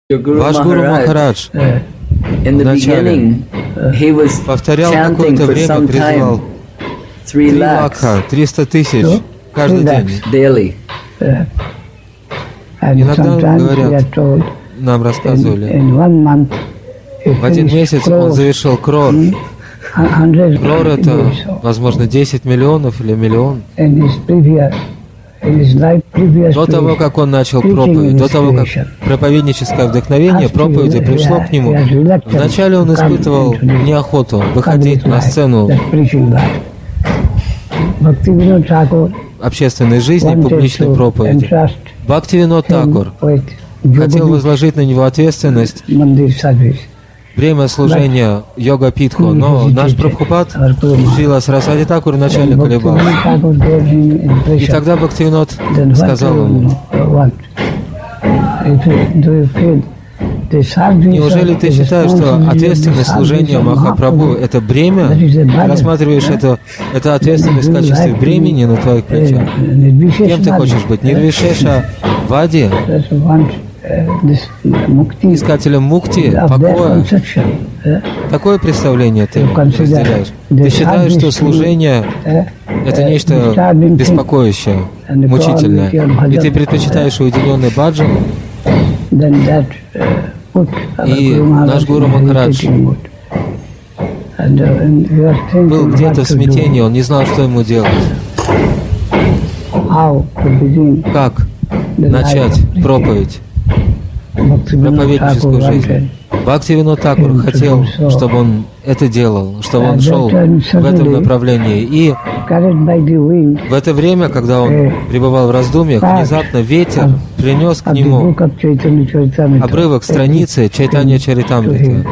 Ваш Гуру Махарадж вначале повторял какое-то время, призывал 3 лакха, 300 тысяч каждый день. Иногда, говорят, нам рассказывали, в один месяц он завершил крор. Крор — это, возможно, 10 миллионов или миллион. До того, как он начал проповедь, до того, как проповедническое вдохновение проповеди пришло к нему, вначале он испытывал неохоту выходить на сцену общественной жизни, публичной проповеди. Бхактивинод Такур хотел возложить на него ответственность время служения йога-питху, но наш Прабхупад, Шрила Сарасвати Такур, вначале колебался. И тогда Бхактивинод сказал ему: неужели ты считаешь, что ответственность служения Махапрабху — это бремя? Ты рассматриваешь это ответственность в качестве бремени на твоих плечах? Кем ты хочешь быть? Нирвишеша Вади? Искателем мукти, покоя? Такое представление ты разделяешь? Ты считаешь, что служение — это нечто беспокоящее, мучительное, и ты предпочитаешь уединенный баджан? И наш Гуру Махарадж был где-то в смятении, он не знал, что ему делать. Как начать проповедь, проповедническую жизнь? Бхактивинод Такур хотел, чтобы он это делал, чтобы он шел в этом направлении. И в это время, когда он пребывал в раздумьях, внезапно ветер принес к нему обрывок страницы Чайтанья Чаритамриты.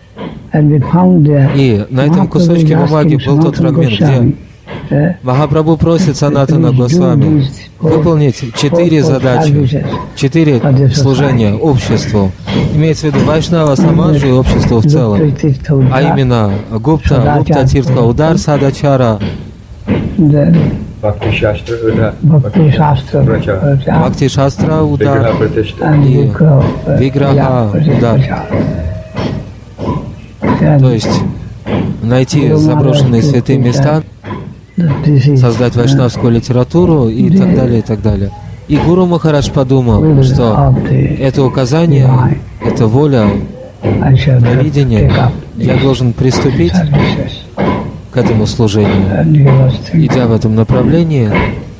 И на этом кусочке бумаги был тот фрагмент, где Махапрабху просит Санатана Госвами выполнить 4 задачи, 4 служения обществу. Имеется в виду Вайшнава Самаджи и обществу в целом. А именно Гупта Тиртха Удар Садачара, Бхакти Шастра Удар и Виграха Удар. То есть найти заброшенные святые места, создать вайшнавскую литературу и так далее, и так далее. И Гуру Махарадж подумал, что это указание, это воля, провидение, я должен приступить к этому служению, идя в этом направлении.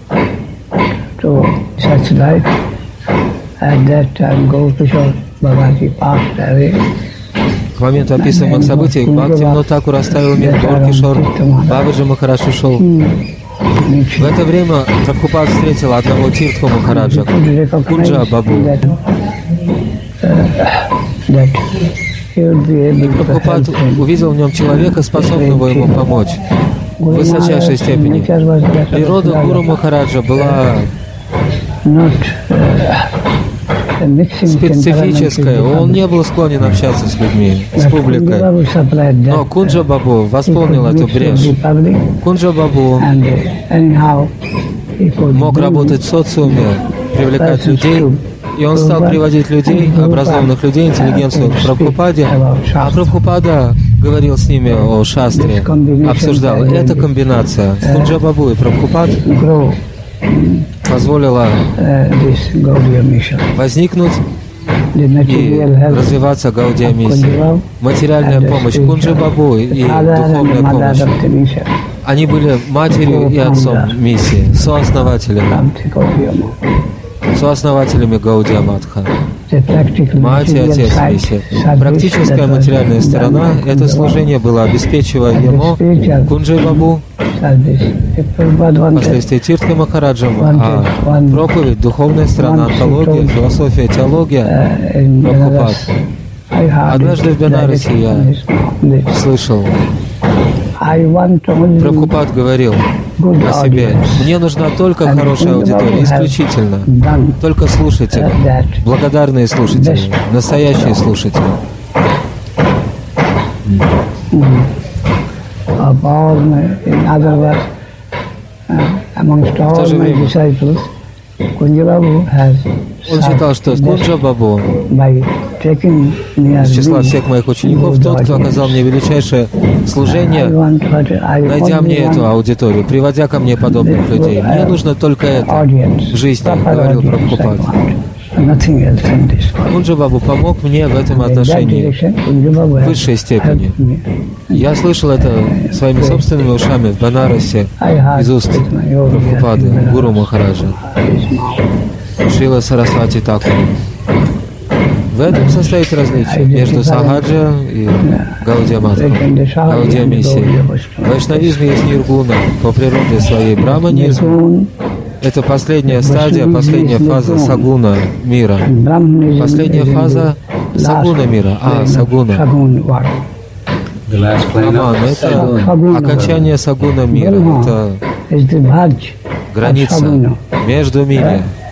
К моменту описываемых событий Бхактивинод Такур оставил мир, Горкишор, Бабаджи Махарадж ушел. В это время Прабхупад встретил одного Тиртху Махараджа, Кунджа Бабу. И Прабхупад увидел в нем человека, способного ему помочь в высочайшей степени. Природа Гуру Махараджа была специфическая, он не был склонен общаться с людьми, с публикой. Но Кунджа Бабу восполнил эту брешь. Кунджа Бабу мог работать в социуме, привлекать людей, и он стал приводить людей, образованных людей, интеллигенцию к Прабхупаде, а Прабхупада говорил с ними о шастре, обсуждал. Эта комбинация Кунджа Бабу и Прабхупад позволила возникнуть и развиваться Гаудия миссии. Материальная помощь Кунджи Бабу и духовная помощь. Они были матерью и отцом миссии, сооснователями Гаудия Матха. Мать и отец миссии. Практическая материальная сторона — это служение было обеспечиваемо Кунджи Бабу, впоследствии Тиртхой Махараджем, а проповедь, духовная сторона, антология, философия, теология, Прабхупад. Однажды в Бенарасе я слышал, Прабхупад говорил о себе: мне нужна только хорошая аудитория, исключительно, только слушатели, благодарные слушатели, настоящие слушатели. В то же время Он считал, что Кунджа Бабу, из числа всех моих учеников, тот, кто оказал мне величайшее служение, найдя мне эту аудиторию, приводя ко мне подобных людей. Мне нужно только это в жизни, говорил Прабхупад. Кунджа Бабу помог мне в этом отношении в высшей степени. Я слышал это своими собственными ушами в Банарасе из уст Прабхупады, Гуру Махараджа, Шрила Сарасвати Такур. В этом состоит различие между Сахаджа и Гаудия Матха, Гаудия Миссией. В вайшнавизме есть ниргуна, по природе своей браманизм. Это последняя стадия, последняя фаза сагуна мира. Последняя фаза сагуна мира. Сагуна. Аман — это окончание сагуна мира. Это граница между мирами.